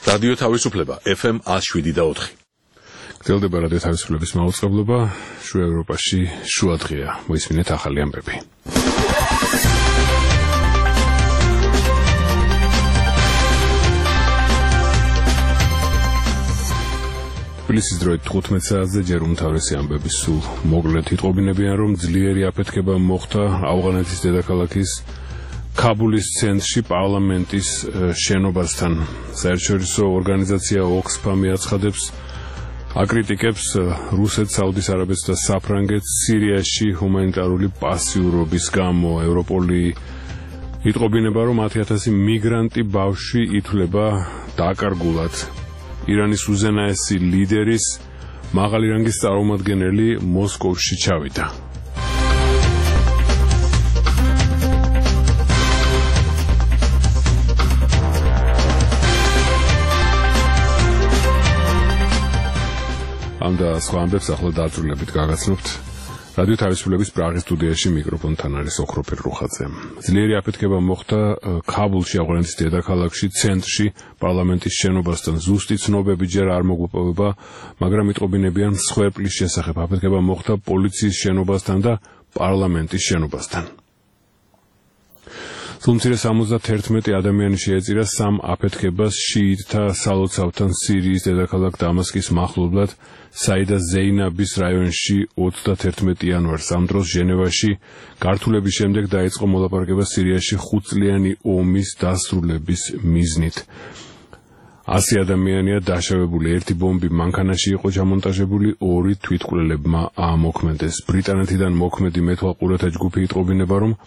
რადიო თავისუფლება FM 107.4. გრძელდება რადიო თავისუფლების მაუწყებლობა, შუა ევროპაში შუა დღეა. მოისმინეთ ახალი ამბები. თბილისის დროით 15 საათზე ჯერ უმთავრესი ამბები სულ მოკლედ იტყობინებიან, რომ ძლიერი აფეთქება მოხდა ავღანეთის დედაქალაქის ქაბულის ცენტრში პარლამენტის შენობასთან. საერთაშორისო ორგანიზაცია ოქსფამ აცხადებს, აკრიტიკებს რუსეთს, საუდის არაბეთს და საფრანგეთს სირიაში ჰუმანიტარული პასიურობის გამო. ევროპოლი იტყობინება, რომ 10,000 მიგრანტი ბავშვი ითვლება დაკარგულად. ირანის უზენაესი ლიდერის მაღალი რანგის წარმომადგენელი მოსკოვში ჩავიდა. ამ და სხვა ამბებს ახლა დაწვრილებით გაგაცნობთ. რადიო თავისუფლების პრაღის სტუდიაში მიკროფონთან არის ოქროპირ რუხაძე. ძლიერი აფეთქება მოხდა ქაბულში, ავღანეთის დედაქალაქში, ცენტრში, პარლამენტის შენობასთან. ზუსტი ცნობები ჯერ არ მოგვეპოვება, მაგრამ იტყობინებიან მსხვერპლის შესახებ. აფეთქება მოხდა პოლიციის შენობასთან და პარლამენტის შენობასთან. სულ-მცირე 71 ადამიანი შეეწირა სამ აფეთქებას შიიტთა სალოცავთან სირიის დედაქალაქ დამასკის მახლობლად საიდა ზეინაბის რაიონში 31 იანვარს. ამ დროს ჟენევაში გართულების შემდეგ დაიწყო მოლაპარაკება სირიაში 5 წლიანი ომის დასრულების მიზნით. 100 ადამიანია დაშავებული, ერთი ბომბი მანქანაში იყო ჩამონტაჟებული, 2 თვითმკვლელებმა აამოქმედეს. ბრიტანეთიდან მოქმედი მეთვალყურეთა ჯგუფი იტყობინება, რომ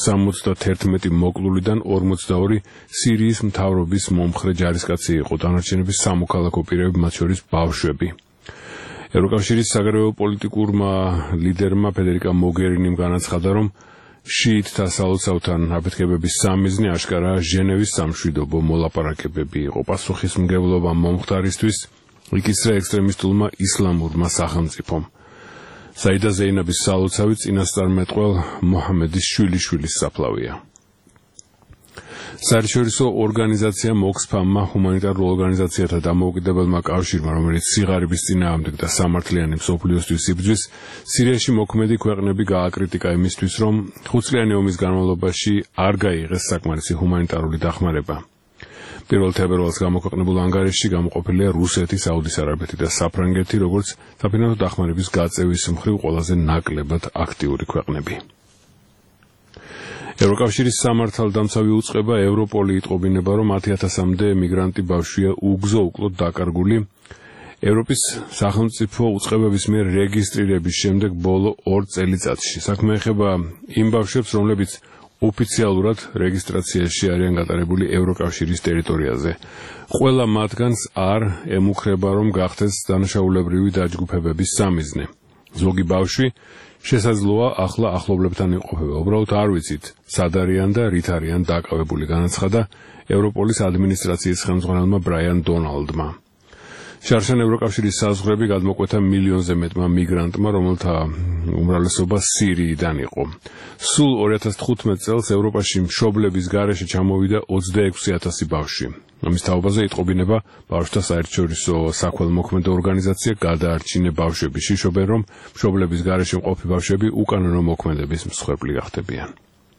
71 მოკლულიდან 42 სირიის მთავრობის მომხრე ჯარისკაცი იყო, დანარჩენები სამოქალაქო პირები, მათ შორის ბავშვები. ევროკავშირის საგარეო პოლიტიკურმა ლიდერმა ფედერიკა მოგერინიმ განაცხადა, რომ შიიტთა სალოცავთან აფეთქებების სამიზნე აშკარაა ჟენევის სამშვიდობო მოლაპარაკებები იყო. პასუხისმგებლობა მომხდარისთვის იკისრა ექსტრემისტულმა ისლამურმა სახელმწიფომ. საიდა ზეინაბის სალოცავი წინასწარმეტყველ მოჰამედის შვილიშვილის საფლავია. საერთაშორისო ორგანიზაციამ ოქსფამმა, ჰუმანიტარულ ორგანიზაციათა დამოუკიდებელმა კავშირმა, რომელიც სიღარიბის წინააღმდეგ და სამართლიანი მსოფლიოსთვის იბრძვის, სირიაში მოქმედი ქვეყნები გააკრიტიკა იმისთვის, რომ 5 წლიანი ომის განმავლობაში არ გაიღეს საკმარისი ჰუმანიტარული დახმარება. 1 თებერვალს გამოქვეყნებულ ანგარიშში გამოყოფილია რუსეთი, საუდის არაბეთი და საფრანგეთი, როგორც საფინანსო დახმარების გაწევის მხრივ ყველაზე ნაკლებად აქტიური ქვეყნები. ევროკავშირის სამართალდამცავი უწყება ევროპოლი იტყობინება, რომ 10,000-მდე მიგრანტი ბავშვია უგზო უკლოდ დაკარგული. ევროპის სახელმწიფო უწყებების მიერ რეგისტრირების შემდეგ ბოლო 2 წელიწადში. საქმე ეხება იმ ბავშვებს, რომლებიც ოფიციალურად რეგისტრაციაში არიან გატარებული ევროკავშირის ტერიტორიაზე. ყველა მათგანს არ ემუქრება, რომ გახდეს დანაშაულებრივი დაჯგუფებების სამიზნე. ზოგი ბავშვი შესაძლოა ახლა ახლობლებთან იყოფება. უბრალოდ არ ვიცით, სად არიან და რით არიან დაკავებული, განაცხადა ევროპოლის ადმინისტრაციის ხელმძღვანელმა ბრაიან დონალდმა. შარშან ევროკავშირის საზღვრები გადმოკვეთა მილიონზე მეტმა მიგრანტმა, რომელთა უმრავლესობა სირიიდან იყო. სულ 2015 წელს ევროპაში მშობლების გარეშე ჩამოვიდა 26,000 ბავშვი. ამის თაობაზე იტყობინება, ბავშვთა საერთაშორისო საქველმოქმედო ორგანიზაცია გადაარჩინე ბავშვები. შიშობენ, რომ მშობლების გარეშე მყოფი ბავშვები უკანონო მოქმედების მსხვერპლი გახდებიან.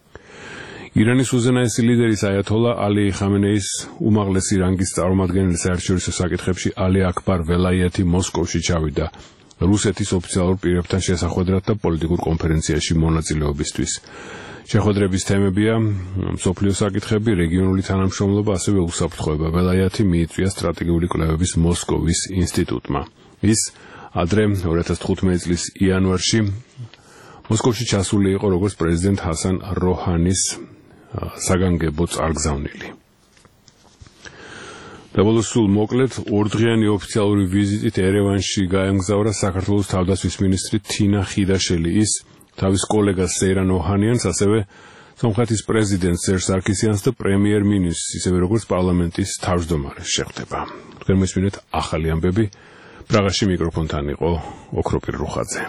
ირანის უზენაესი ლიდერის აიათოლა ალი ხამენეის უმაღლესი რანგის წარმომადგენელი საერთაშორისო საკითხებში ალი აქბარ ველაიათი მოსკოვში ჩავიდა რუსეთის ოფიციალურ პირებთან შესახვედრად და პოლიტიკურ კონფერენციაში მონაწილეობისთვის. შეხვედრების თემებია მსოფლიო საკითხები, რეგიონული თანამშრომლობა, ასევე უსაფრთხოება. ველაიათი მიიწვია სტრატეგიული კვლევების მოსკოვის ინსტიტუტმა. ის ადრე 2015 წლის იანვარში მოსკოვში ჩასული იყო როგორც პრეზიდენტ ჰასან როჰანის საგანგებო წარგზავნილი. დაბოლოს სულ მოკლედ 2 დღიანი ოფიციალური ვიზიტით ერევანში გაემგზავრა საქართველოს თავდაცვის მინისტრი თინა ხიდაშელი. ის თავის კოლეგას სეირან ოჰანიანს, ასევე სომხეთის პრეზიდენტს სერჟ სარქისიანს და პრემიერ-მინისტრს, ისევე როგორც პარლამენტის თავმჯდომარეს შეხვდება. თქვენ მოსმინეთ ახალი ამბები. პრაღაში მიკროფონთან იყო ოქროპირ რუხაძე.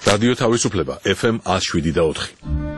რადიო თავისუფლება FM 107.4.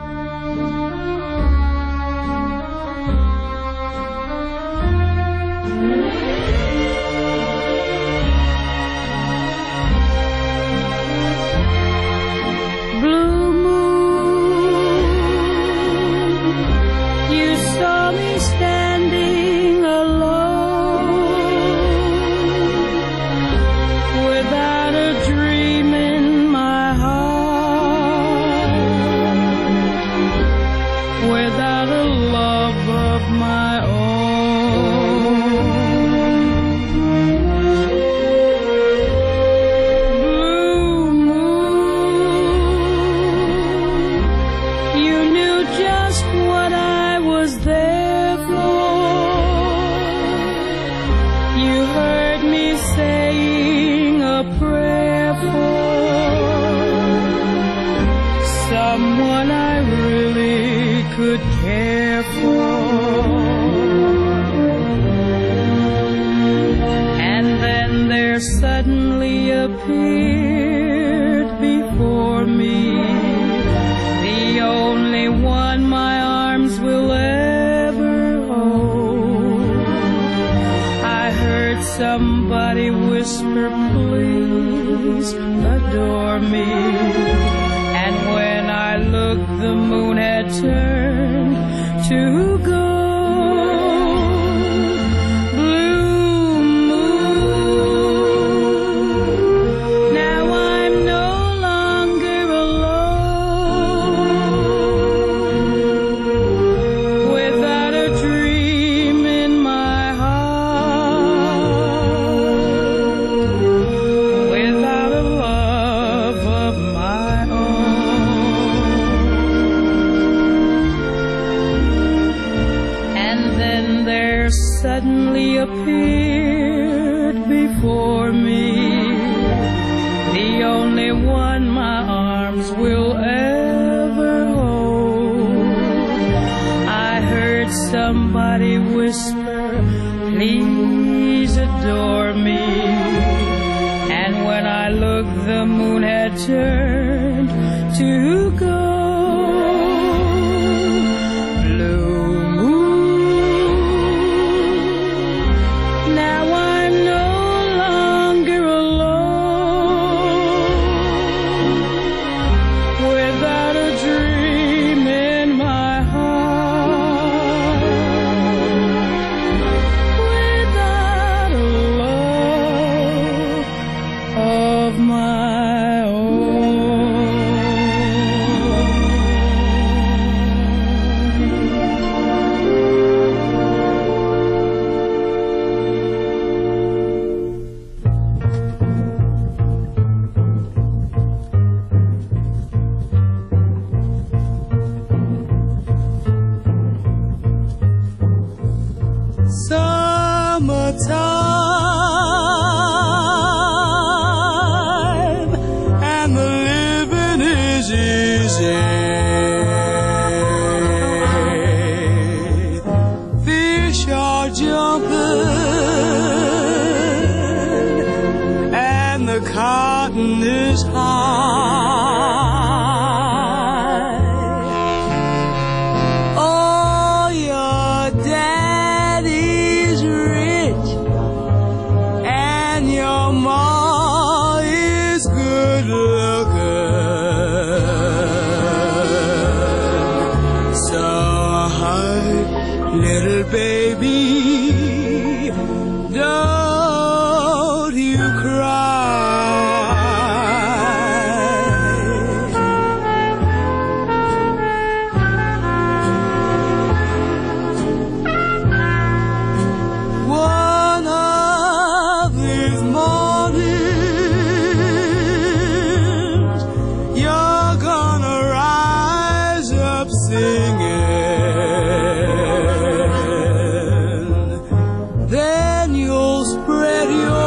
Someone I really could care for. And then there suddenly appeared before me the only one my arms will ever hold. I heard somebody whisper, please adore me. And when I looked, the moon had turned to gold. Blue moon, now I'm no longer alone, without a dream in my heart, without a love of my own. There suddenly appeared before me the only one my arms will ever hold. I heard somebody whisper, please adore me. And when I looked, the moon had turned to gold. Summertime, and the living is easy. Fish are jumping, and the cotton is high. Oh, your daddy's rich, and your ma is good looking. So hide, little baby, don't you One of these mornings, you're gonna rise up singing. Then you'll spread your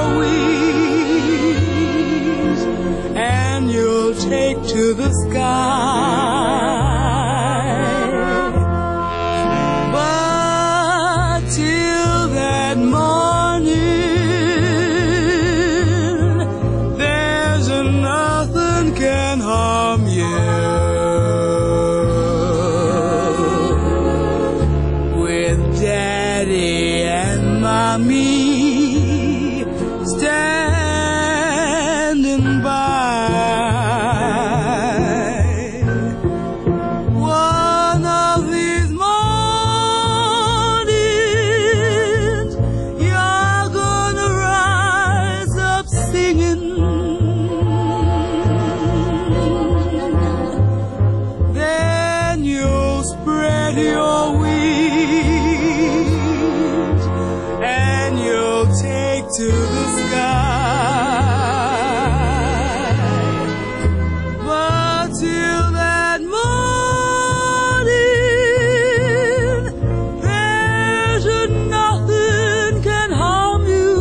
wings and you'll take to the sky. But till that morning, there's nothing can harm from you. With Daddy and Mommy standing by. One of these mornings, you're gonna rise up singing. Then you'll spread your wings and you'll take to the sky. But till that morning, there's nothing can harm you.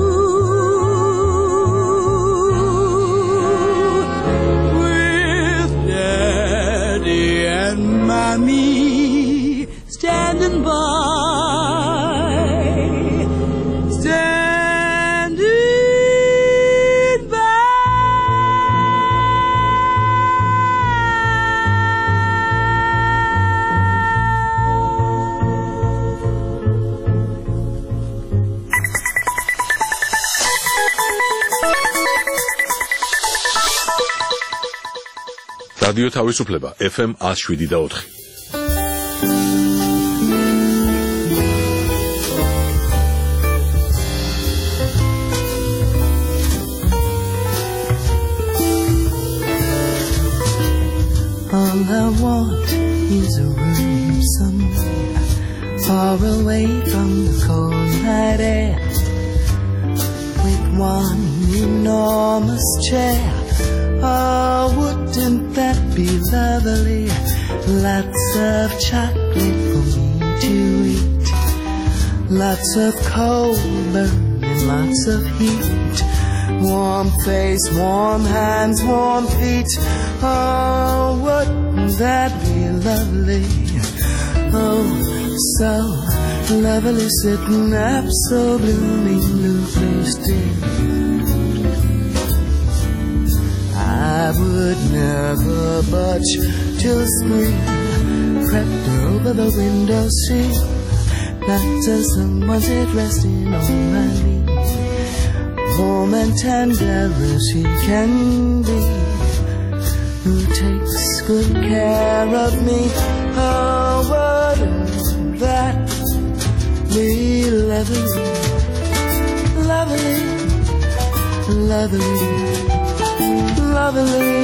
With Daddy and Mommy standing by. რადიო თავისუფლება FM 107.4. All I want is a room somewhere far away from the cold night air, with one enormous chair. Oh, wouldn't that be lovely? Lots of chocolate for me to eat, lots of coal burning, lots of heat, warm face, warm hands, warm feet. Oh, wouldn't that be lovely? Oh, so lovely, sitting up so bloomingly still. I would never budge till spring crept over the window sill, not till someone's head resting on my knee, warm and tender as she can be, who takes good care of me. Oh, wouldn't that be lovely, lovely, lovely, lovely?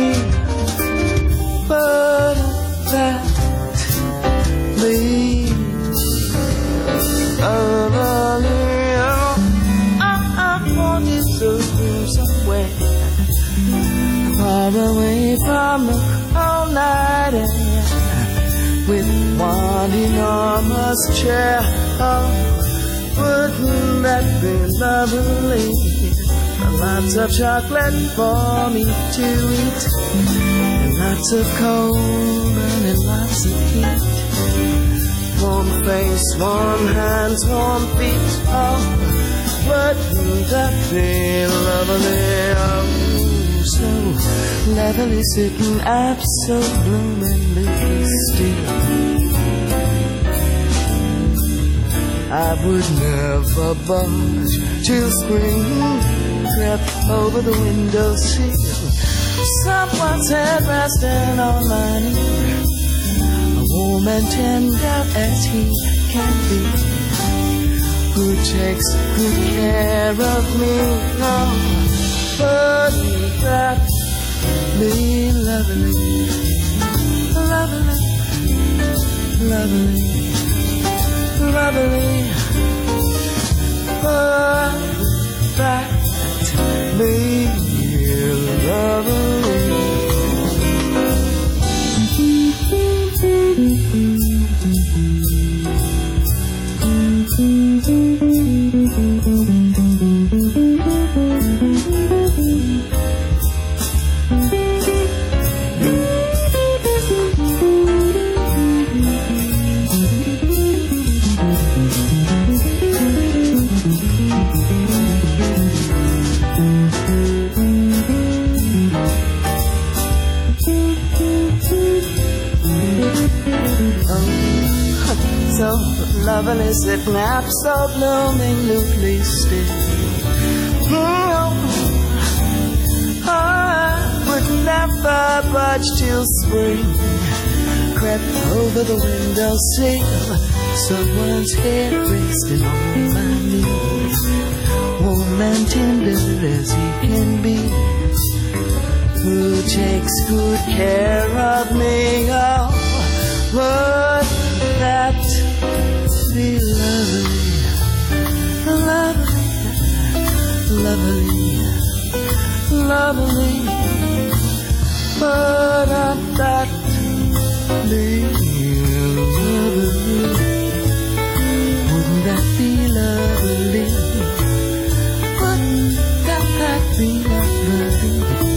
Wouldn't that be lovely? I wanted to be somewhere far away from the cold night air, with one enormous chair. Oh, wouldn't that be lovely? Lots of chocolate for me to eat, and lots of coal and lots of heat, warm face, warm hands, warm feet. Oh, wouldn't that be lovely? Oh, so lovely, sitting up so bloomingly still. I would never budge till spring crept over the windowsill, someone's head resting on my knee, warm and tender as he can be, who takes good care of me. Oh, wouldn't that be lovely, lovely, lovely, lovely? Wouldn't that be lovely? So lovely, sitting up, so blooming, loosely still. I would never budge till spring crept over the windowsill. Someone's head resting on my knee, warm and tender as he can be, who takes good care of me. Oh, would that be lovely, lovely, lovely, lovely? Would that be lovely? Wouldn't that be lovely? Wouldn't that be lovely?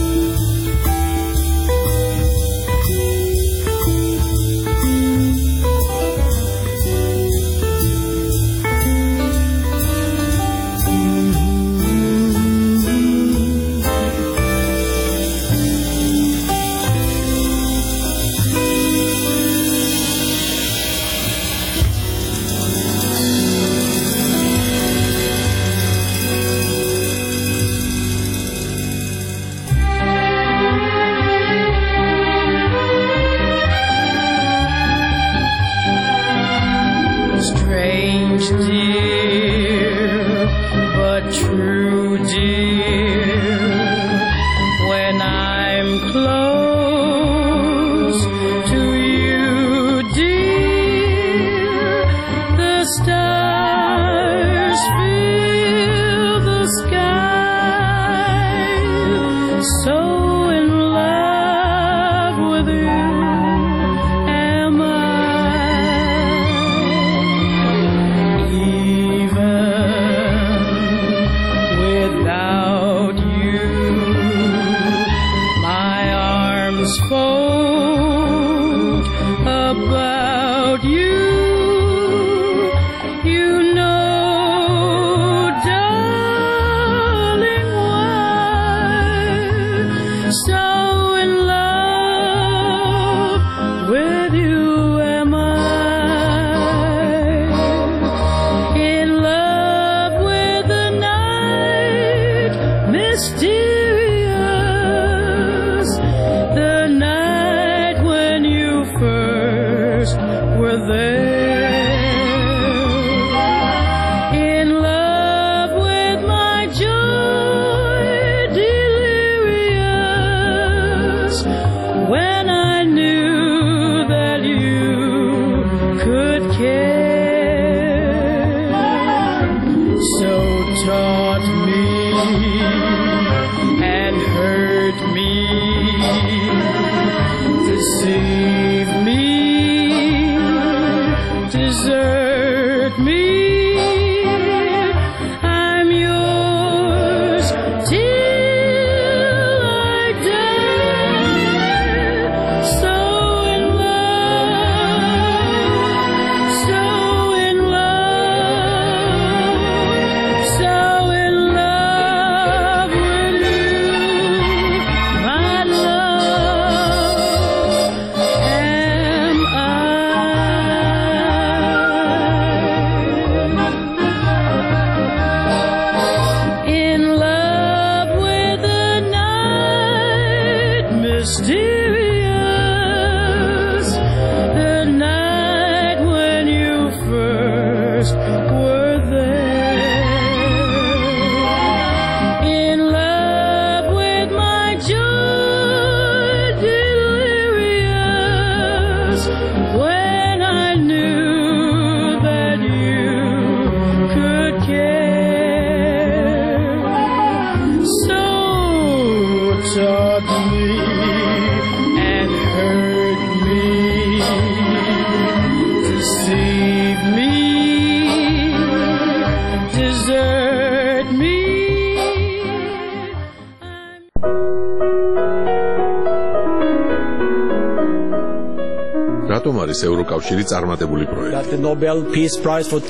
რატომ არის ევროკავშირი წარმატებული პროექტი? Got the Nobel Peace Prize for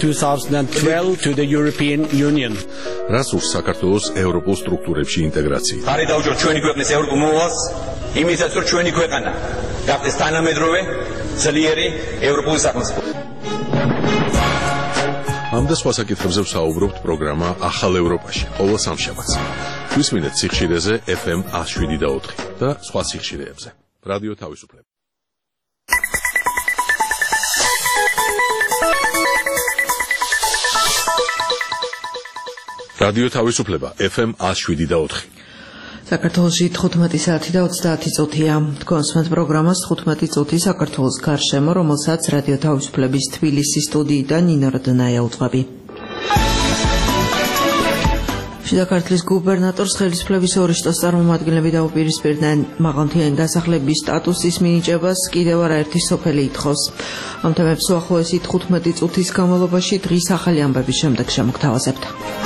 2012 to the European Union. რას ურს საქართველოს ევროპულ სტრუქტურებში ინტეგრაცია? ხარი დაუჭიროთ ჩვენი ქვეყნის ევროპულ მოვალს, იმისაც რომ ჩვენი ქვეყანა გახდეს თანამედროვე ძლიერი ევროპული სახელმწიფო. ამ და სხვა საკითხებზე ვსაუბრობთ პროგრამა ახალ ევროპაში ყოველ სამშაბათს. გვისმინეთ სიხშირეზე FM 107.4 და სხვა სიხშირეებზე. რადიო თავისუფლება. რადიო თავისუფლება FM 107.4. საქართველოში 15 საათი და 30 წუთია. თქვენს პროგრამას 15 წუთი საქართველოს გარშემო, რომელსაც რადიო თავისუფლების თბილისის სტუდიიდან ნინო როდნაია უძღვები. შიდა ქართლის გუბერნატორს ხელისუფლების ორი შტოს წარმომადგენლები დაუპირისპირდნენ მაღალმთიანი დასახლების სტატუსის მინიჭებას კიდევ არაერთი სოფელი ითხოვს. ამ თემებს უახლოესი 15 წუთის განმავლობაში დღის ახალი ამბების შემდეგ შემოგთავაზებთ.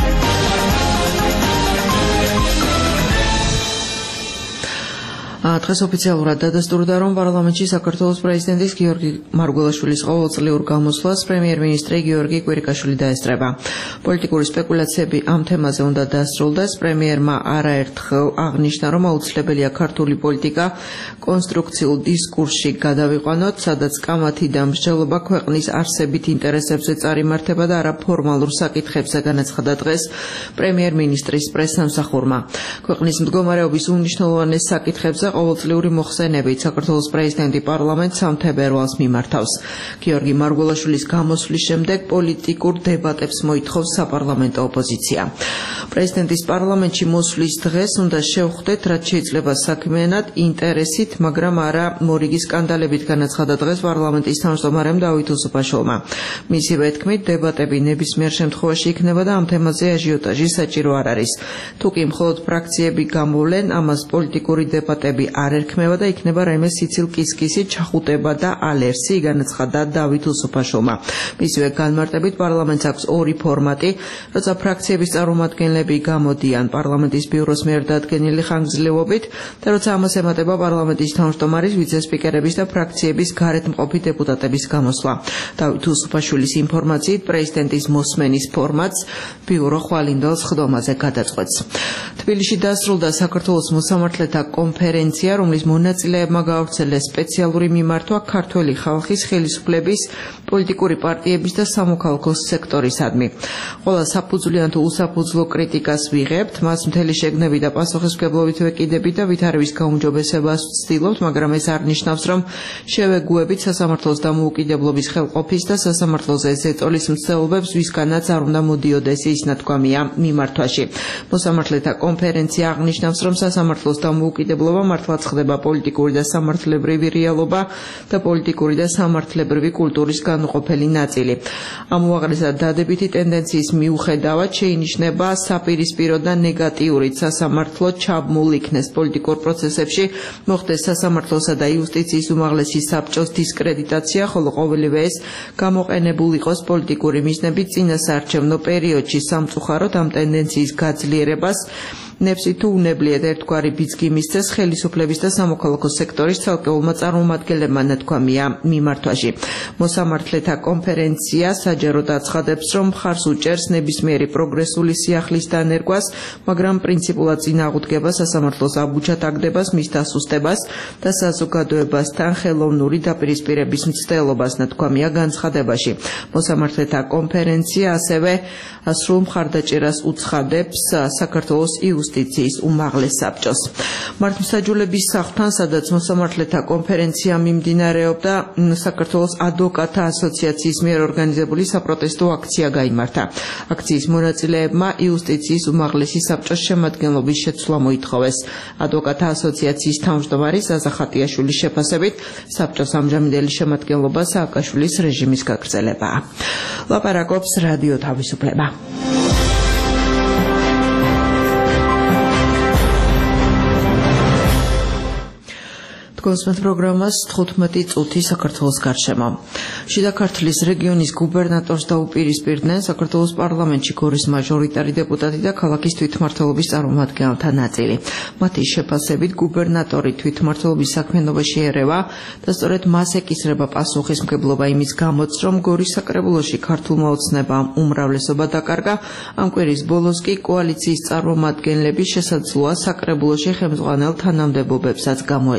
დღეს ოფიციალურად დადასტურდა, რომ პარლამენტში საქართველოს პრეზიდენტის გიორგი მარგველაშვილის ყოველწლიურ გამოსვლას პრემიერ-მინისტრი გიორგი კვირიკაშვილი დაესწრება. პოლიტიკური სპეკულაციები ამ თემაზე უნდა დასრულდეს. პრემიერმა არაერთხელ აღნიშნა, რომ აუცილებელია ქართული პოლიტიკა კონსტრუქციულ დისკურსში გადავიყვანოთ, სადაც კამათი და მსჯელობა ქვეყნის არსებით ინტერესებზე წარიმართება და არა ფორმალურ საკითხებზე, განაცხადა დღეს პრემიერ-მინისტრის პრესსამსახურმა. ქვეყნის მდგომარეობის უმნიშვნელოვანეს საკითხებზე ყოველწლიური მოხსენებით საქართველოს პრეზიდენტი პარლამენტს 3 თებერვალს მიმართავს. გიორგი მარგველაშვილის გამოსვლის შემდეგ პოლიტიკურ დებატებს მოითხოვს საპარლამენტო ოპოზიცია. პრეზიდენტის პარლამენტში მოსვლის დღეს უნდა შევხვდეთ, რაც შეიძლება საქმიანად, ინტერესით, მაგრამ არა მორიგი სკანდალებით, განაცხადა დღეს პარლამენტის თავმჯდომარემ დავით უსუფაშვილმა. მისივე თქმით, დებატები ნებისმიერ შემთხვევაში იქნება და ამ თემაზე აჟიოტაჟი საჭირო არ არის. თუ კი მხოლოდ ფრაქციები გამოვლენ, ამას პოლიტიკური დებატები არ ერქმევა და იქნება რაიმე სიცილ-კისკისი, ჩახუტება და ალერსი, განაცხადა დავით უსუფაშვილმა. მისივე განმარტებით, პარლამენტს აქვს ორი ფორმატი, როცა ფრაქციების წარმომადგენლები გამოდიან პარლამენტის ბიუროს მიერ დადგენილი ხანგრძლივობით და როცა ამას ემატება პარლამენტის თავმჯდომარის, ვიცე-სპიკერების და ფრაქციების გარეთმყოფი დეპუტატების გამოსვლა. დავით უსუფაშვილის ინფორმაციით, პრეზიდენტის მოსმენის ფორმატს ბიურო ხვალინდელ სხდომაზე გადაწყვეტს. თბილისში დასრულდა საქართველოს მოსამართლეთა კონფერენცია, რომლის მონაწილეებმა გაავრცელეს სპეციალური მიმართვა ქართველი ხალხის ხელისუფლების, პოლიტიკური პარტიების და სამოქალაქო სექტორისადმი. ყველა საფუძვლიან თუ უსაფუძვლო კრიტიკას ვიღებთ, მას მთელი შეგნები და პასუხისმგებლობით ვეკიდებით და ვითარების გაუმჯობესებას ვცდილობთ, მაგრამ ეს არ ნიშნავს, რომ შევეგუებით სასამართლოს დამოუკიდებლობის ხელყოფის და სასამართლოზე ზეწოლის მცდელობებს ვისგანაც არ უნდა მოდიოდეს, ის ნათქვამია მიმართვაში. მოსამართლეთა კონფერენცია აღნიშნავს, რომ სასამართლოს დამოუკიდებლობა მართლაც ხდება პოლიტიკური და სამართლებრივი რეალობა და პოლიტიკური და სამართლებრივი კულტურის განუყოფელი ნაწილი. ამ უაღრესად დადებითი ტენდენციის მიუხედავად შეინიშნება საპირისპირო და ნეგატიურით სასამართლო ჩაბმულ იქნეს პოლიტიკურ პროცესებში, მოხდეს სასამართლოსა და იუსტიციის უმაღლესი საბჭოს დისკრედიტაცია, ხოლო ყოველივე ეს გამოყენებულ იყოს პოლიტიკური მიზნებით წინასაარჩევნო პერიოდში. სამწუხაროდ ამ ტენდენციის გაძლიერებას ნებსი თუ უნებლიეთ ერთგვარი ბიძგი მისცეს ხელისუფლების და სამოქალაქო სექტორის ცალკეულმა წარმომადგენლებმა, ნათქვამია მიმართვაში. მოსამართლეთა კონფერენცია საჯაროდ აცხადებს, რომ მხარს უჭერს ნებისმიერი პროგრესული სიახლის დანერგვას, მაგრამ პრინციპულად წინააღმდეგება სასამართლოს აბუჩათაგდებას, მის დასუსტებას და საზოგადოებასთან ხელოვნური დაპირისპირების მცდელობას, ნათქვამია განცხადებაში. მოსამართლეთა კონფერენცია ასევე სრულ მხარდაჭერას უცხადებს საქართველოს იუსტიციის უმაღლეს საბჭოს. მართლმსაჯულების სახლთან, სადაც მოსამართლეთა კონფერენცია მიმდინარეობდა, საქართველოს ადვოკატთა ასოციაციის მიერ ორგანიზებული საპროტესტო აქცია გაიმართა. აქციის მონაწილეებმა იუსტიციის უმაღლესი საბჭოს შემადგენლობის შეცვლა მოითხოვეს. ადვოკატთა ასოციაციის თავმჯდომარის ზაზა ხატიაშვილის შეფასებით, საბჭოს ამჟამინდელი შემადგენლობა სააკაშვილის რეჟიმის გაგრძელებაა. ლაპარაკობს რადიო თავისუფლება. თქვენს პროგრამას 15 წუთი საქართველოს გარშემო. შიდა ქართლის რეგიონის გუბერნატორს დაუპირისპირდნენ საქართველოს პარლამენტში გორის მაჟორიტარი დეპუტატი და ქალაქის თვითმმართველობის წარმომადგენელთა ნაწილი. მათი შეფასებით გუბერნატორი თვითმმართველობის საქმიანობაში ერევა და სწორედ მას ეკისრება პასუხისმგებლობა იმის გამოც, რომ გორის საკრებულოში ქართულმა ოცნებამ უმრავლესობა დაკარგა. ამ კვირის ბოლოს კი კოალიციის წარმომადგენლები შესაძლოა საკრებულოში ხელმძღვანელ თანამდებობებსაც გამოეთხოვონ.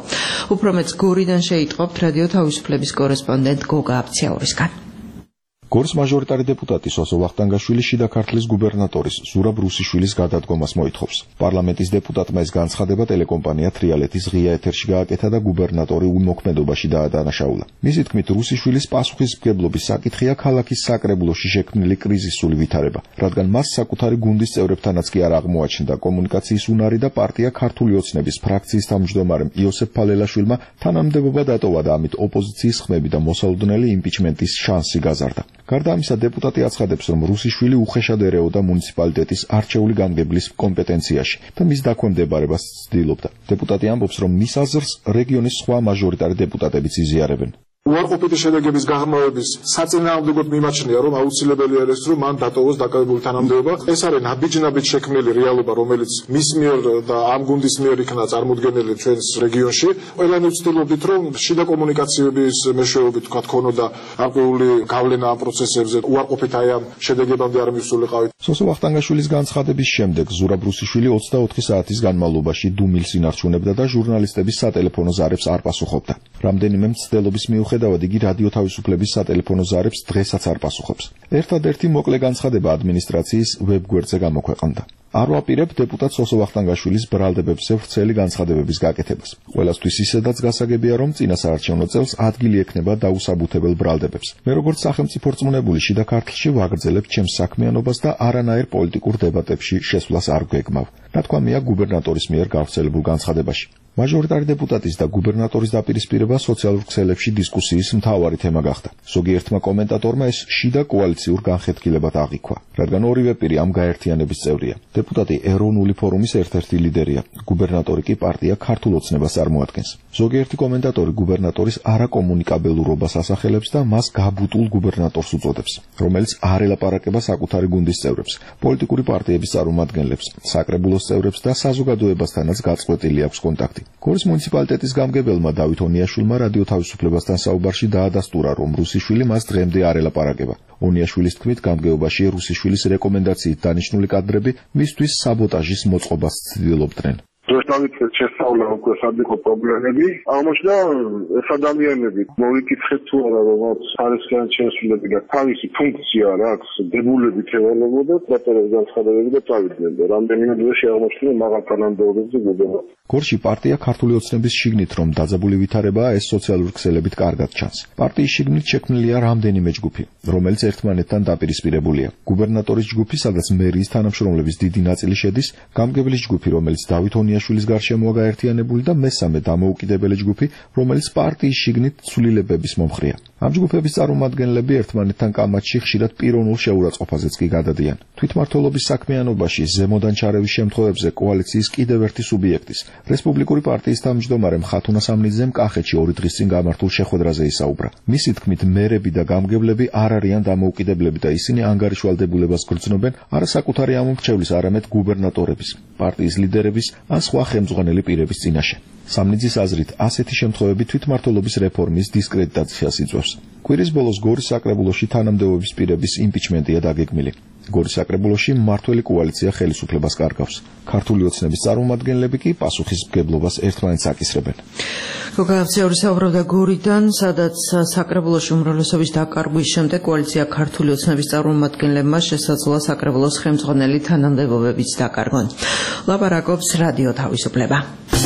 უფრო მეც გორიდან შეიტყობთ რადიო თავისუფლების კორესპონდენტ გოგა აფციაურისგან. გორის მაჟორიტარი დეპუტატი სოსო ვახტანგაშვილი შიდა ქართლის გუბერნატორის ზურაბ რუსიშვილის გადადგომას მოითხოვს. პარლამენტის დეპუტატმა ეს განცხადება ტელეკომპანია თრიალეთის ღია ეთერში გააკეთა და გუბერნატორი უმოქმედობაში დაადანაშაულა. მისი თქმით, რუსიშვილის პასუხისმგებლობის საკითხია ქალაქის საკრებულოში შექმნილი კრიზისული ვითარება, რადგან მას საკუთარი გუნდის წევრებთანაც კი არ აღმოაჩნდა კომუნიკაციის უნარი და პარტია ქართული ოცნების ფრაქციის თავმჯდომარემ იოსებ ფალელაშვილმა თანამდებობა დატოვა და ამით ოპოზიციის ხმები და მოსალოდნელი იმპიჩმენტის შანსი გაზარდა. გარდა ამისა, დეპუტატი აცხადებს, რომ რუსიშვილი უხეშად ერეოდა მუნიციპალიტეტის არჩეული გამგებლის კომპეტენციაში და მის დაქვემდებარებას ცდილობდა. დეპუტატი ამბობს, რომ მის აზრს რეგიონის სხვა მაჟორიტარი დეპუტატებიც იზიარებენ. უარყოფითი შედეგების გაღრმავების საწინააღმდეგოდ მიმაჩნია, რომ აუცილებელია ეს, რომ მან დატოვოს დაკავებული თანამდებობა. ეს არის ნაბიჯ-ნაბიჯ შექმნილი რეალობა, რომელიც მის მიერ და ამ გუნდის მიერ იქნა წარმოდგენილი ჩვენს რეგიონში. ყველანი ვცდილობდით, რომ შიდა კომუნიკაციების მეშვეობით ქონოდა არკვეული გავლენა ამ პროცესებზე. უარყოფით აი ამ შედეგებამდე არ მისულიყავით. სოსო ვახტანგაშვილის განცხადების შემდეგ ზურაბ რუსიშვილი 24 საათის განმავლობაში დუმილს ინარჩუნებდა და ჟურნალისტების სატელეფონო ზარებს არ პასუხობდა. რამდენიმე მცდელობის მიუხედავად იგი რადიო თავისუფლების სატელეფონო ზარებს დღესაც არ პასუხობს. ერთადერთი მოკლე განცხადება ადმინისტრაციის ვებგვერდზე გამოქვეყნდა. არ ვაპირებ დეპუტატ სოსო ვახტანგაშვილის ბრალდებებზე ვრცელი განცხადებების გაკეთებას. ყველასთვის ისედაც გასაგებია, რომ წინა საარჩევნო წელს ადგილი ექნება დაუსაბუთებელ ბრალდებებს. მე როგორც სახელმწიფო რწმუნებული შიდა ქართლში ვაგრძელებ ჩემს საქმიანობას და არანაირ პოლიტიკურ დებატებში შესვლას არ გვეგმავ. ნათქვამია გუბერნატორის მიერ გავრცელებულ განცხადებაში. მაჟორიტარი დეპუტატის და გუბერნატორის დაპირისპირება სოციალურ ქსელებში დისკუსიის მთავარი თემა გახდა. ზოგიერთმა კომენტატორმა ეს შიდა კოალიციურ განხეთქილებად აღიქვა, რადგან ორივე პირი ამ გაერთიანების წევრია. დეპუტატი ეროვნული ფორუმის ერთ-ერთი ლიდერია, გუბერნატორი კი პარტია ქართულ ოცნებას წარმოადგენს. ზოგიერთი კომენტატორი გუბერნატორის არაკომუნიკაბელურობას ასახელებს და მას გაბუტულ გუბერნატორს უწოდებს, რომელიც არ ელაპარაკება საკუთარი გუნდის წევრებს, პოლიტიკური პარტიების წარმომადგენლებს, საკრებულოს წევრებს და საზოგადოებასთანაც გაწყვეტილი აქვს კონტაქტი. გორის მუნიციპალიტეტის გამგებელმა დავით ონიაშვილმა რადიო თავისუფლებასთან საუბარში დაადასტურა, რომ რუსიშვილი მას დღემდე არ ელაპარაკება. ონიაშვილის თქმით, გამგეობაში რუსიშვილის რეკომენდაციით დანიშნული კადრები მისთვის საბოტაჟის მოწყობას ცდილობდნენ. დროშდავით შესწავლა უკვე სად იყო პრობლემები. აღმოჩნდა ეს ადამიანები მოვიკითხეთ თუ არა, რომ ხარისხიან შესრულები და თავისი ფუნქცია რა აქვს, დებულებით ევალებოდა, პატერების განცხადებები და წავიდნენ და რამდენიმე დღეში აღმოჩნდა მაღალ თანამდებობებზე გუბერნატორი. გორში პარტია ქართული ოცნების შიგნით რომ დაძაბული ვითარებაა, ეს სოციალურ ქსელებით კარგად ჩანს. პარტიის შიგნით შექმნილია რამდენიმე ჯგუფი, რომელიც ერთმანეთთან დაპირისპირებულია. გუბერნატორის ჯგუფი, სადაც მერიის თანამშრომლების დიდი ნაწილი შედის, გამგებლის ჯგუფი, რომელიც დავით ონიაშვილის გარშემოა გაერთიანებული და მესამე დამოუკიდებელი ჯგუფი, რომელიც პარტიის შიგნით ცვლილებების მომხრეა. ამ ჯგუფების წარმომადგენლები ერთმანეთთან კამათში ხშირად პიროვნულ შეურაცხყოფაზეც კი გადადიან. თვითმმართველობის საქმიანობაში ზემოდან ჩარევის შემთხვევებზე კოალიციის კიდევ ერთი სუბიექტის რესპუბლიკური პარტიის თავმჯდომარე მხატუნა სამნიძემ კახეთში 2 დღის წინ გამართულ შეხვედრაზე ისაუბრა. მისი თქმით, მერები და გამგებლები არ არიან დამოუკიდებლები და ისინი ანგარიშვალდებულებას გრძნობენ არა საკუთარი ამომრჩევლის, არამედ გუბერნატორების, პარტიის ლიდერების ან სხვა ხელმძღვანელი პირების წინაშე. სამნიძის აზრით, ასეთი შემთხვევები თვითმმართველობის რეფორმის დისკრედიტაციას იწვევს. კვირის ბოლოს გორის საკრებულოში თანამდებობის პირების იმპიჩმენტია დაგეგმილი. გორის საკრებულოში მმართველი კოალიცია ხელისუფლებას კარგავს. ქართული ოცნების წარმომადგენლები კი პასუხისმგებლობას ერთმანეთს აკისრებენ. გოგა აფციაური საუბრობდა გორიდან, სადაც საკრებულოში უმრავლესობის დაკარგვის შემდეგ კოალიცია ქართული ოცნების წარმომადგენლებმა შესაძლოა საკრებულოს ხელმძღვანელი თანამდებობებიც დაკარგონ. ლაპარაკობს რადიო თავისუფლება.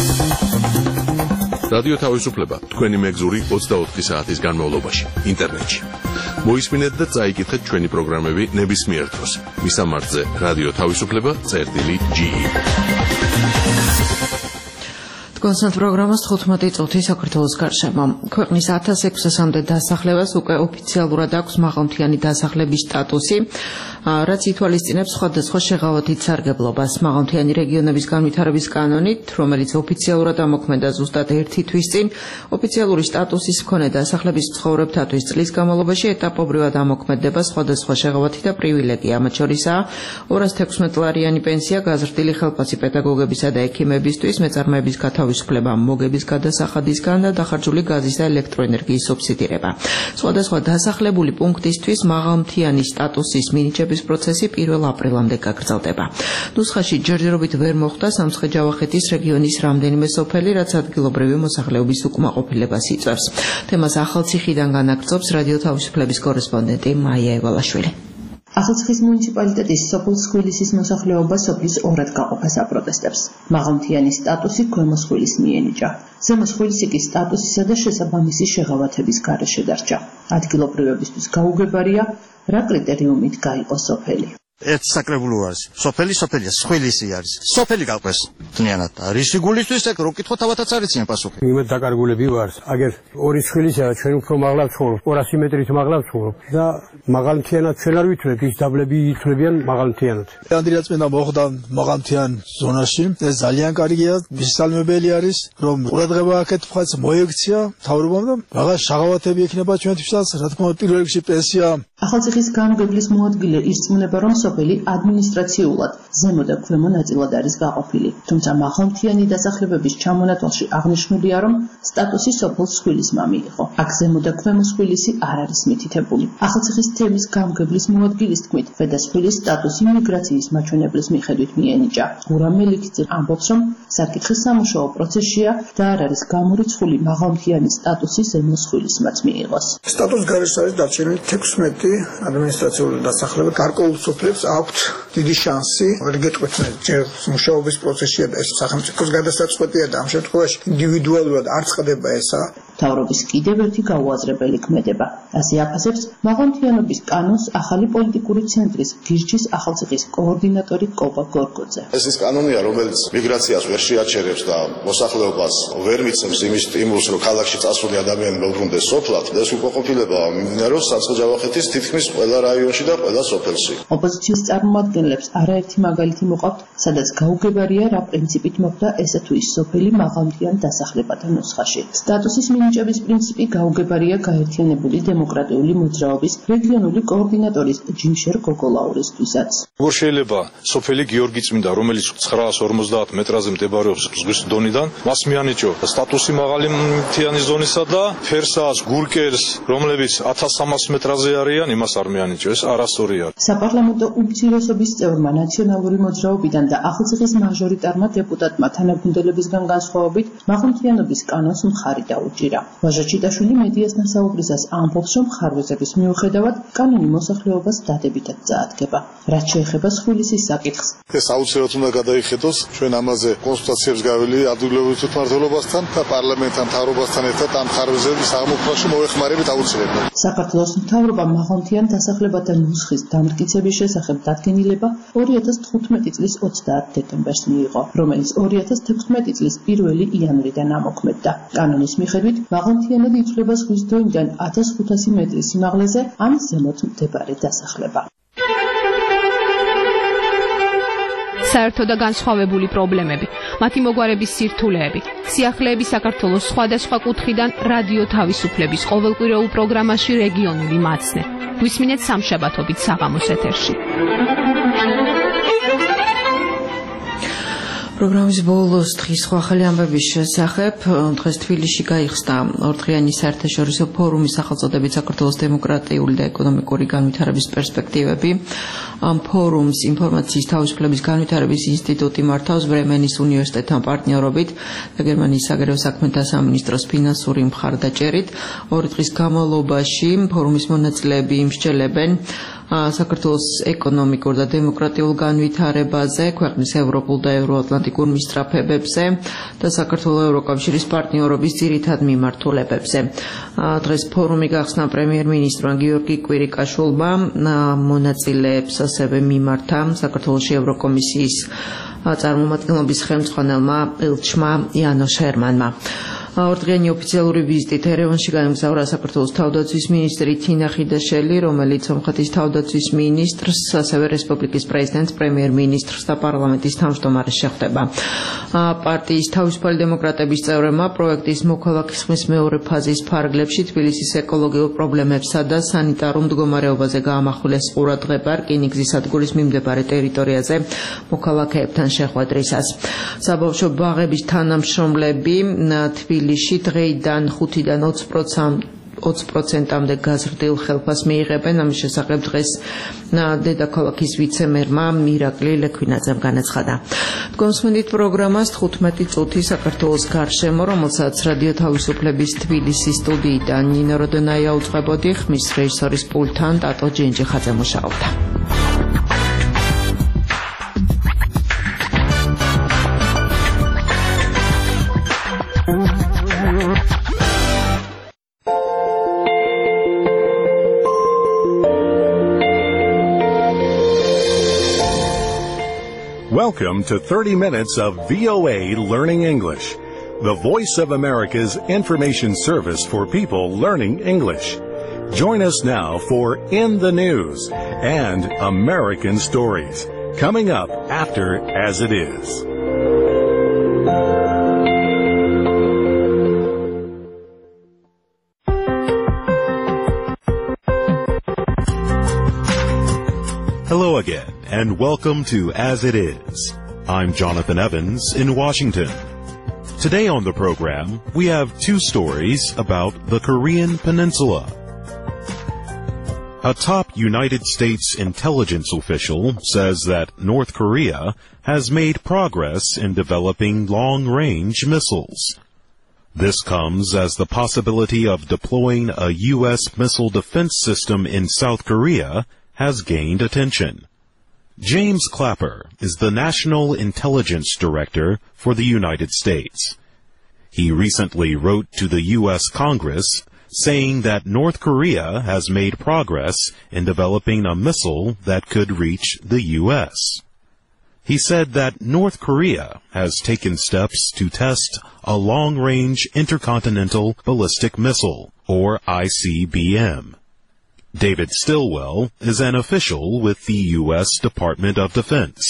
რადიო თავისუფლება თქვენი მეგზური 24 საათის განმავლობაში ინტერნეტში. მოისმინეთ და წაიკითხეთ ჩვენი პროგრამები ნებისმიერ დროს. მისამართზე რადიო თავისუფლება.ge. კონსერტ პროგრამას 15 წუთი საქართველოს გარშემო. ქვეყნის 1600-მდე დასახლებას უკვე ოფიციალურად აქვს მაღალმთიანი დასახლების სტატუსი, რაც ითვალისწინებს სხვადასხვა შეღავათით სარგებლობას. მაღალმთიანი რეგიონების განვითარების კანონით, რომელიც ოფიციალურად ამოქმედა ზუსტად 1 თვის წინ, ოფიციალური სტატუსის მქონე დასახლების მცხოვრებთათვის წლის განმავლობაში ეტაპობრივად ამოქმედება სხვადასხვა შეღავათი და პრივილეგია. მათ შორისაა 216 ლარიანი პენსია, გაზრდილი ხელფასი პედაგოგებისა და ექიმებისთვის, მეწარმეების გათავისუფლება თავისუფლება მოგების გადასახადისგან და დახარჯული გაზის და ელექტროენერგიის სუბსიდირება. სხვადასხვა დასახლებული პუნქტისთვის მაღალმთიანი სტატუსის მინიჭების პროცესი 1 აპრილამდე გაგრძელდება. ნუსხაში ჯერჯერობით ვერ მოხვდა სამცხე-ჯავახეთის რეგიონის რამდენიმე სოფელი, რაც ადგილობრივი მოსახლეობის უკმაყოფილებას იწვევს. თემას ახალციხიდან განაგრძობს რადიო თავისუფლების კორესპონდენტი მაია ევალაშვილი. ახალციხის მუნიციპალიტეტის სოფელ სხვილისის მოსახლეობა სოფლის ორად გაყოფას აპროტესტებს. მაღალმთიანი სტატუსი ქვემო სხვილის მიენიჭა. ზემო სხვილისი კი სტატუსისა და შესაბამისი შეღავათების გარეშე დარჩა. ადგილობრივებისთვის გაუგებარია, რა კრიტერიუმით გაიყო სოფელი. ერთ საკრებულო არის. სოფელია, სხვილისი არის. სოფელი გაყვეს. თნიანად. რისი გულისთვის ეგ რო კითხო თავათაც არიციან პასუხი. იმედ დაკარგულები ვართ. აგერ ორი სხვილისა ჩვენ უფრო მაღლა ვცხოვრობ, 200 მეტრით მაღლა ვცხოვრობ და მაღალმთიანად ჩვენ არ ვითვლებ, ის დაბლები ითვლებიან მაღალმთიანად. ანდრია წმინდა მოხდა მაღალმთიან ზონაში. ეს ძალიან კარგია, მისალმებელი არის, რომ ყურადღება აქეთ მხარეს მოექცია მთავრობამ და რაღაც შაღავათები ექნება ჩვენთვისაც, რა თქმა უნდა პირველ რიგში პენსია. ახალციხის განმგებლის მოადგილე ირწმუნება, რომ სოფელი ადმინისტრაციულად ზემო და ქვემო ნაწილად არის გაყოფილი. თუმცა მაღალმთიანი დასახლებების ჩამონათვალში აღნიშნულია, რომ სტატუსი სოფელ სხვილისმა მიიღო. აქ ზემო და ქვემო სხვილისი არ არის მითითებული. ახალციხის თემის განმგებლის მოადგილის თქმით, ქვედა სხვილის სტატუსი მიგრაციის მაჩვენებლის მიხედვით მიენიჭა. გურამ მელიქიძე ამბობს, რომ საკითხი სამუშაო პროცესშია და არ არის გამორიცხული მაღალმთიანი სტატუსი ზემო სხვილისმაც მიიღოს. სტატუს გარეშე არის დარჩენილი 16 ადმინისტრაციული დასახლება. გარკვეულ სოფლებს აქვთ დიდი შანსი. ვერ გეტყვით, ჯერ მუშაობის პროცესია და ეს სახელმწიფოს გადასაწყვეტია და ამ შემთხვევაში ინდივიდუალურად არ წყდება ესა. მთავრობის კიდევ ერთი გაუაზრებელი ქმედება. ასე აფასებს მაღალმთიანობის კანონს ახალი პოლიტიკური ცენტრის გირჩის ახალციხის კოორდინატორი კობა გორგოძე. ეს ის კანონია, რომელიც მიგრაციას ვერ შეაჩერებს და მოსახლეობას ვერ მიცემს იმის სტიმულს, რომ ქალაქში წასული ადამიანი მოbrunდეს სოფლად. ეს უკმაყოფილება მიმდინარეობს სამცხე-ჯავახეთის თითქმის ყველა რაიონში და ყველა სოფელში. ოპოზიციის წარმომადგენლებს არაერთი მაგალითი მოყავთ, სადაც გაუგებარია, რა პრინციპით მოხდა ესე თუ ის სოფელი მაღალმთიან დასახლებათა ნუსხაში. სტატუსის მინიჭების პრინციპი გაუგებარია გაერთიანებული დემოკრატიული მოძრაობის რეგიონული კოორდინატორის ჯიმშერ გოგოლაურისთვისაც. როგორ შეიძლება სოფელი გიორგი წმინდა, რომელიც 950 მეტრაზე მდებარეობს ზღვის დონიდან, მას მიანიჭო სტატუსი მაღალი მთიანი ზონისა და ფერსას, გურკერს, რომლებიც 1300 მეტრაზე არიან, იმას არ მიანიჭო. ეს არასწორია. საპარლამენტო უმცირესობის წევრმა ნაციონალური მოძრაობიდან და ახალციხის მაჟორიტარმა დეპუტატმა თანაგუნდელებისგან განსხვავებით მაღალმთიანობის კანონს მხარი დაუჭირა. ვაჟა ჩიტაშვილი მედიასთან საუბრისას ამბობს, რომ ხარვეზების მიუხედავად კანონი მოსახლეობას დადებითად წაადგება. რაც შეეხება სხვილისის საკითხს. ეს აუცილებლად უნდა გადაიხედოს. ჩვენ ამაზე კონსულტაციებს გაველი ადგილობრივ მმართველობასთან და პარლამენტთან, მთავრობასთან ერთად ამ ხარვეზების აღმოფხვრაში მოეხმარებით აუცილებლად. საქართველოს მთავრობა მაღალმთიან დასახლებათა ნუსხის დამტკიცების შესახებ დადგენილება 2015 წლის 30 დეკემბერს მიიღო, რომელიც 2016 წლის 1 იანვრიდან ამოქმედდა. კანონის მიხედვით მაღალმთიანად ითვლება ზღვის დონიდან 1500 მეტრის სიმაღლეზე ან ზემოთ მდებარე დასახლება. საერთო და განსხვავებული პრობლემები, მათი მოგვარების სირთულეები, სიახლეები საქართველოს სხვადასხვა კუთხიდან რადიო თავისუფლების ყოველკვირეულ პროგრამაში რეგიონული მაცნე. გვისმინეთ სამშაბათობით საღამოს ეთერში. პროგრამის ბოლოს დღის სხვა ახალი ამბების შესახებ დღეს თბილისში გაიხსნა ორდღიანი საერთაშორისო ფორუმის სახელწოდებით საქართველოს დემოკრატიული და ეკონომიკური განვითარების პერსპექტივები. ამ ფორუმს ინფორმაციის თავისუფლების განვითარების ინსტიტუტი მართავს ბრემენის უნივერსიტეტთან პარტნიორობით და გერმანიის საგარეო საქმეთა სამინისტროს ფინანსური მხარდაჭერით. 2 დღის განმავლობაში ფორუმის მონაწილეები იმსჯელებენ საქართველოს ეკონომიკურ და დემოკრატიულ განვითარებაზე, ქვეყნის ევროპულ და ევროატლანტიკურ მისწრაფებებზე და საქართველოს ევროკავშირის პარტნიორობის ძირითად მიმართულებებზე. დღეს ფორუმი გახსნა პრემიერ-მინისტრმა გიორგი კვირიკაშვილმა, მონაწილეებს ასევე მიმართა საქართველოში ევროკომისიის წარმომადგენლობის ხელმძღვანელმა ელჩმა იანოშ ჰერმანმა. ორდღიანი ოფიციალური ვიზიტით ერევანში განაგზავრა საქართველოს თავდაცვის მინისტრი თინა ხიდაშელი, რომელიც სომხეთის თავდაცვის მინისტრს, ასევე რესპუბლიკის პრეზიდენტს, პრემიერ-მინისტრს და პარლამენტის თავმჯდომარეს შეხვდება. პარტიის თავისუფალი დემოკრატების წევრებმა პროექტის მოქალაქის ხმის მეორე ფაზის ფარგლებში თბილისის ეკოლოგიურ პრობლემებსა და სანიტარულ მდგომარეობაზე გაამახვილეს ყურადღება რკინიგზის სადგურის მიმდებარე ტერიტორიაზე მოქალაქეებთან შეხვედრისას. საბავშვო ბაღების თანამშრომლები თბილისში დღეიდან 5-დან 20%-მდე გაზრდილ ხელფას მიიღებენ. ამის შესახებ დღეს დედაქალაქის ვიცე-მერმა მირაკლი ლექვინაძემ განაცხადა. გონსმენდით პროგრამას 15 წუთი საქართველოს გარშემო, რომელსაც რადიო თავისუფლების თბილისის სტუდიიდან ნინო როდონაია უძღვებოდი, ხმის რეჟისორის პულტთან ტატო ჯინჯიხაძე მუშაობდა. Welcome to 30 minutes of VOA Learning English, the voice of America's information service for people learning English. Join us now for In the News and American Stories, coming up after As It Is. Hello again, and welcome to As It Is. I'm Jonathan Evans in Washington. Today on the program, we have two stories about the Korean Peninsula. A top United States intelligence official says that North Korea has made progress in developing long-range missiles. This comes as the possibility of deploying a U.S. missile defense system in South Korea has gained attention. James Clapper is the National Intelligence Director for the United States. He recently wrote to the U.S. Congress saying that North Korea has made progress in developing a missile that could reach the U.S. He said that North Korea has taken steps to test a long-range intercontinental ballistic missile, or ICBM. David Stilwell is an official with the U.S. Department of Defense.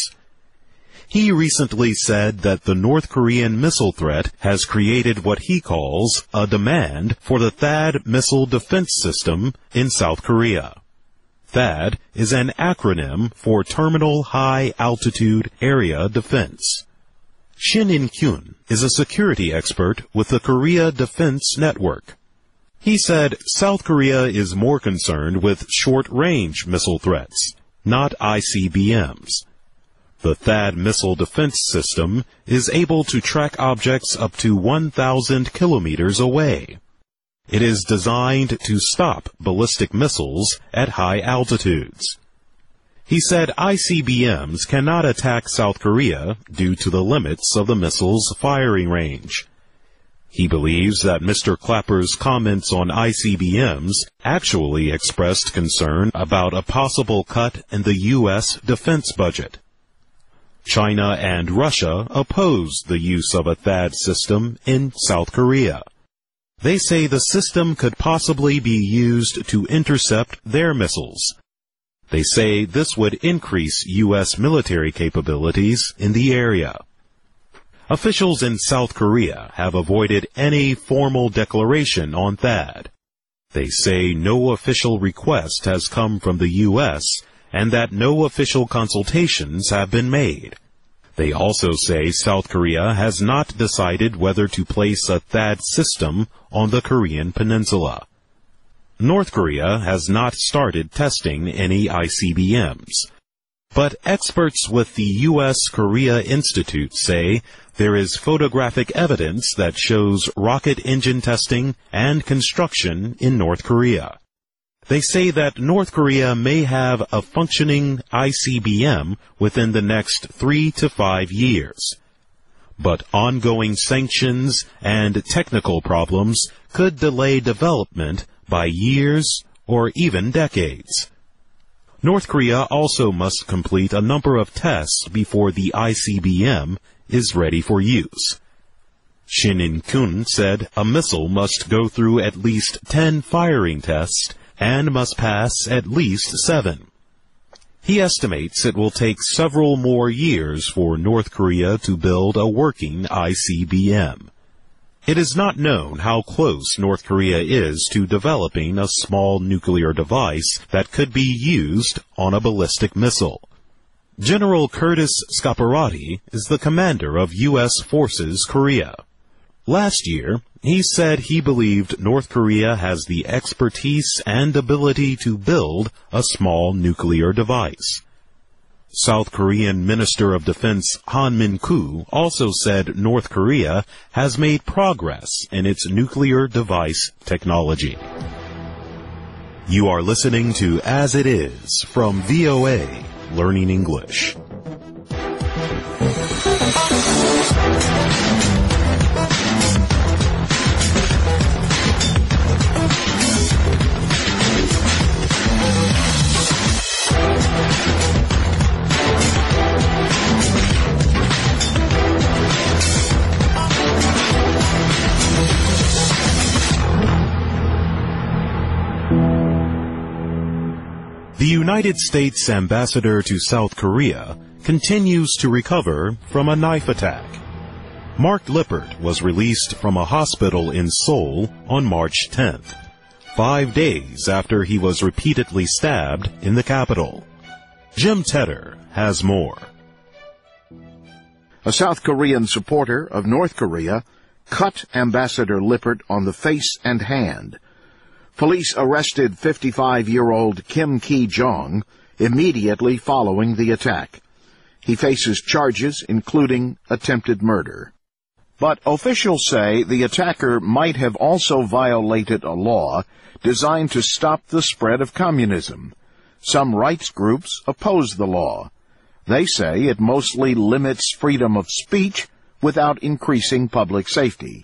He recently said that the North Korean missile threat has created what he calls a demand for the THAAD missile defense system in South Korea. THAAD is an acronym for Terminal High Altitude Area Defense. Shin In-kyun is a security expert with the Korea Defense Network. He said South Korea is more concerned with short-range missile threats, not ICBMs. The THAAD missile defense system is able to track objects up to 1,000 kilometers away. It is designed to stop ballistic missiles at high altitudes. He said ICBMs cannot attack South Korea due to the limits of the missile's firing range. He believes that Mr. Clapper's comments on ICBMs actually expressed concern about a possible cut in the U.S. defense budget. China and Russia oppose the use of a THAAD system in South Korea. They say the system could possibly be used to intercept their missiles. They say this would increase U.S. military capabilities in the area. Officials in South Korea have avoided any formal declaration on THAAD. They say no official request has come from the U.S. and that no official consultations have been made. They also say South Korea has not decided whether to place a THAAD system on the Korean Peninsula. North Korea has not started testing any ICBMs. But experts with the U.S. Korea Institute say there is photographic evidence that shows rocket engine testing and construction in North Korea. They say that North Korea may have a functioning ICBM within the next 3 to 5 years. But ongoing sanctions and technical problems could delay development by years or even decades. North Korea also must complete a number of tests before the ICBM is ready for use. Shin In-kun said a missile must go through at least 10 firing tests and must pass at least 7. He estimates it will take several more years for North Korea to build a working ICBM. It is not known how close North Korea is to developing a small nuclear device that could be used on a ballistic missile. General Curtis Scaparrotti is the commander of U.S. Forces Korea. Last year, he said he believed North Korea has the expertise and ability to build a small nuclear device. South Korean Minister of Defense Han Min-koo also said North Korea has made progress in its nuclear device technology. You are listening to As It Is from VOA Learning English. The United States ambassador to South Korea continues to recover from a knife attack. Mark Lippert was released from a hospital in Seoul on March 10th, 5 days after he was repeatedly stabbed in the capital. Jim Tedder has more. A South Korean supporter of North Korea cut Ambassador Lippert on the face and hand. Police arrested 55-year-old Kim Ki-jong immediately following the attack. He faces charges including attempted murder. But officials say the attacker might have also violated a law designed to stop the spread of communism. Some rights groups oppose the law. They say it mostly limits freedom of speech without increasing public safety.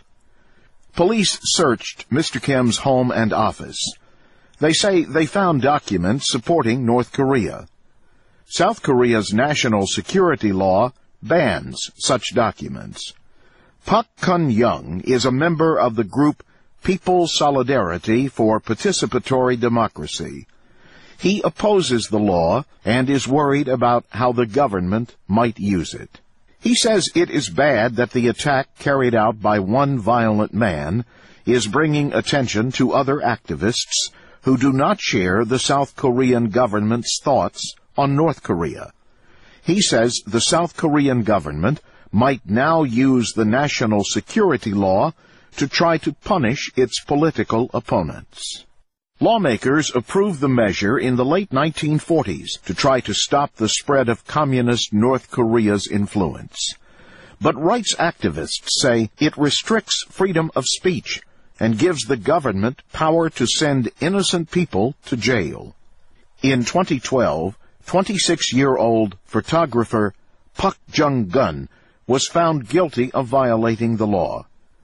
Police searched Mr. Kim's home and office. They say they found documents supporting North Korea. South Korea's national security law bans such documents. Park Kun-young is a member of the group People's Solidarity for Participatory Democracy. He opposes the law and is worried about how the government might use it. He says it is bad that the attack carried out by one violent man is bringing attention to other activists who do not share the South Korean government's thoughts on North Korea. He says the South Korean government might now use the national security law to try to punish its political opponents. Lawmakers approved the measure in the late 1940s to try to stop the spread of communist North Korea's influence. But rights activists say it restricts freedom of speech and gives the government power to send innocent people to jail. In 2012, 26-year-old photographer Park Jung-gun was found guilty of violating the law.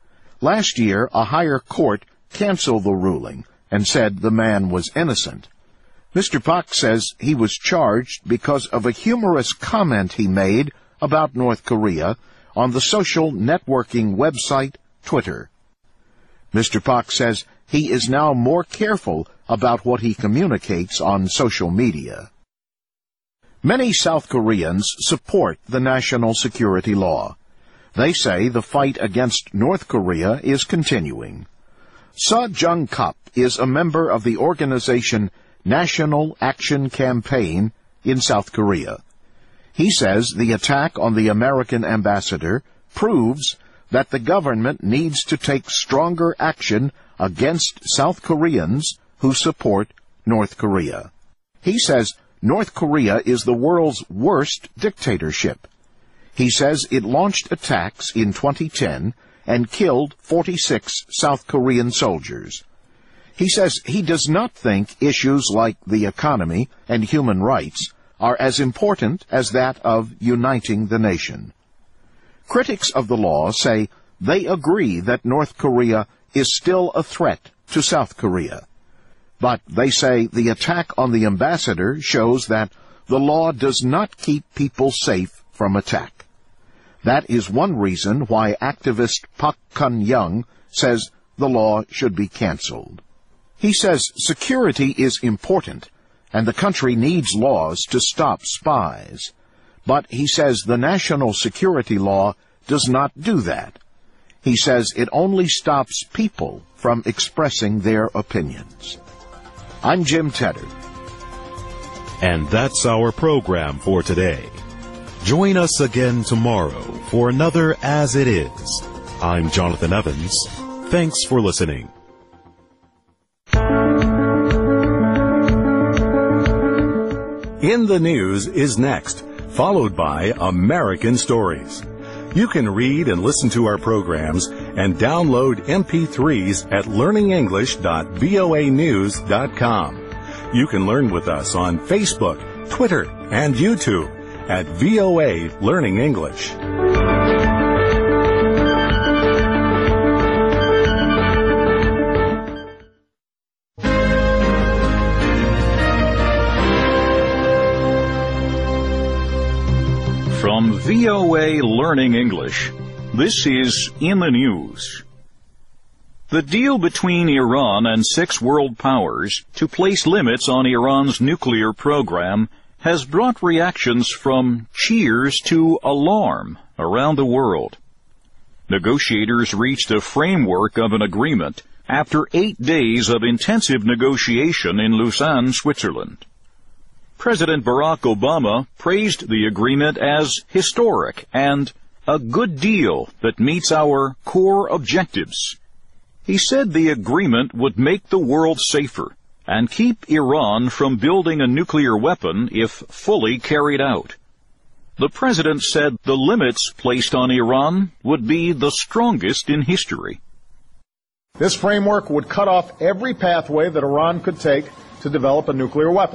Last year, a higher court canceled the ruling and said the man was innocent. Mr. Park says he was charged because of a humorous comment he made about North Korea on the social networking website Twitter. Mr. Park says he is now more careful about what he communicates on social media. Many South Koreans support the national security law. They say the fight against North Korea is continuing. Seo Jung-kap is a member of the organization National Action Campaign in South Korea. He says the attack on the American ambassador proves that the government needs to take stronger action against South Koreans who support North Korea. He says North Korea is the world's worst dictatorship. He says it launched attacks in 2010 and killed 46 South Korean soldiers. He says he does not think issues like the economy and human rights are as important as that of uniting the nation. Critics of the law say they agree that North Korea is still a threat to South Korea. But they say the attack on the ambassador shows that the law does not keep people safe from attack. That is one reason why activist Pak Kun-young says the law should be canceled. He says security is important, and the country needs laws to stop spies. But he says the national security law does not do that. He says it only stops people from expressing their opinions. I'm Jim Tedder. And that's our program for today. Join us again tomorrow for another As It Is. I'm Jonathan Evans. Thanks for listening. In the News is next, followed by American Stories. You can read and listen to our programs and download MP3s at learningenglish.voanews.com. You can learn with us on Facebook, Twitter, and YouTube at VOA Learning English. From VOA Learning English, this is In the News. The deal between Iran and 6 world powers to place limits on Iran's nuclear program has brought reactions from cheers to alarm around the world. Negotiators reached a framework of an agreement after 8 days of intensive negotiation in Lausanne, Switzerland. President Barack Obama praised the agreement as historic and a good deal that meets our core objectives. He said the agreement would make the world safer and keep Iran from building a nuclear weapon if fully carried out. The president said the limits placed on Iran would be the strongest in history. This framework would cut off every pathway that Iran could take to develop a nuclear weapon.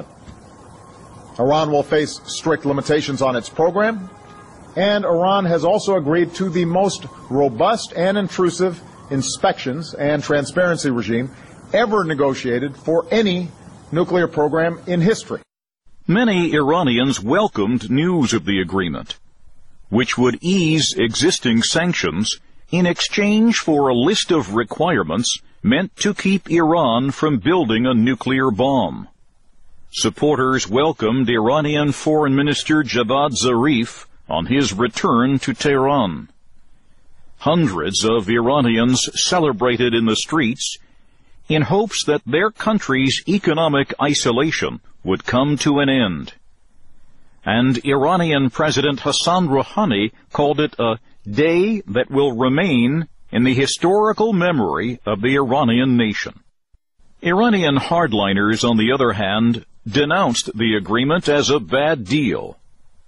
Iran will face strict limitations on its program, and Iran has also agreed to the most robust and intrusive inspections and transparency regime ever negotiated for any nuclear program in history. Many Iranians welcomed news of the agreement, which would ease existing sanctions in exchange for a list of requirements meant to keep Iran from building a nuclear bomb. Supporters welcomed Iranian Foreign Minister Javad Zarif on his return to Tehran. Hundreds of Iranians celebrated in the streets in hopes that their country's economic isolation would come to an end. And Iranian President Hassan Rouhani called it a day that will remain in the historical memory of the Iranian nation. Iranian hardliners, on the other hand, denounced the agreement as a bad deal.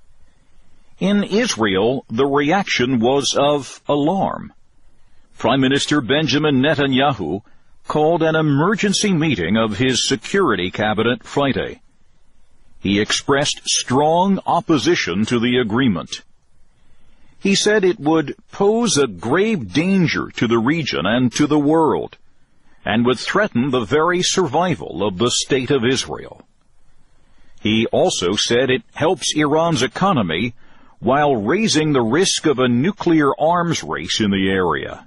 In Israel, the reaction was of alarm. Prime Minister Benjamin Netanyahu called an emergency meeting of his security cabinet Friday. He expressed strong opposition to the agreement. He said it would pose a grave danger to the region and to the world, and would threaten the very survival of the State of Israel. He also said it helps Iran's economy while raising the risk of a nuclear arms race in the area.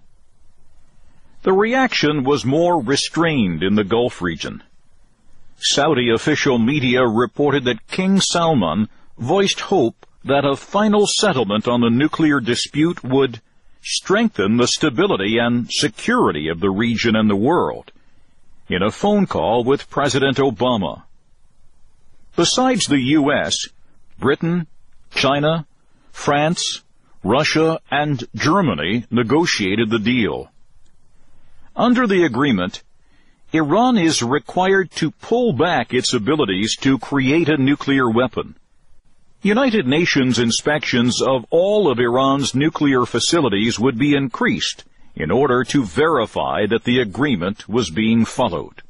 The reaction was more restrained in the Gulf region. Saudi official media reported that King Salman voiced hope that a final settlement on the nuclear dispute would strengthen the stability and security of the region and the world in a phone call with President Obama. Besides the U.S., Britain, China, France, Russia, and Germany negotiated the deal. Under the agreement, Iran is required to pull back its abilities to create a nuclear weapon. United Nations inspections of all of Iran's nuclear facilities would be increased in order to verify that the agreement was being followed.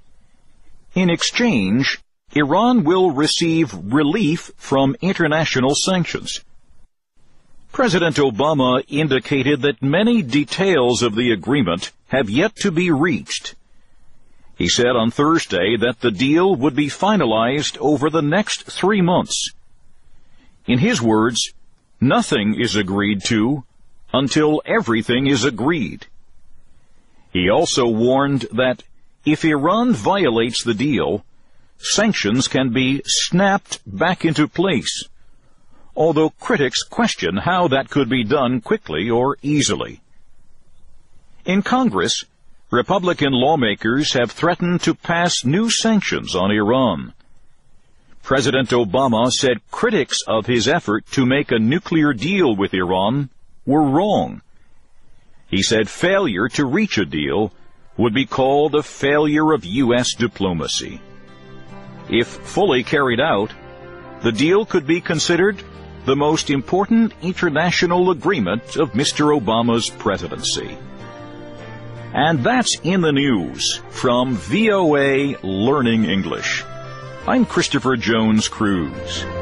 In exchange, Iran will receive relief from international sanctions. President Obama indicated that many details of the agreement have yet to be reached. He said on Thursday that the deal would be finalized over the next 3 months. In his words, nothing is agreed to until everything is agreed. He also warned that if Iran violates the deal, sanctions can be snapped back into place, although critics question how that could be done quickly or easily. In Congress, Republican lawmakers have threatened to pass new sanctions on Iran. President Obama said critics of his effort to make a nuclear deal with Iran were wrong. He said failure to reach a deal would be called a failure of U.S. diplomacy. If fully carried out, the deal could be considered the most important international agreement of Mr. Obama's presidency. And that's in the news from VOA Learning English. I'm Christopher Jones Cruz.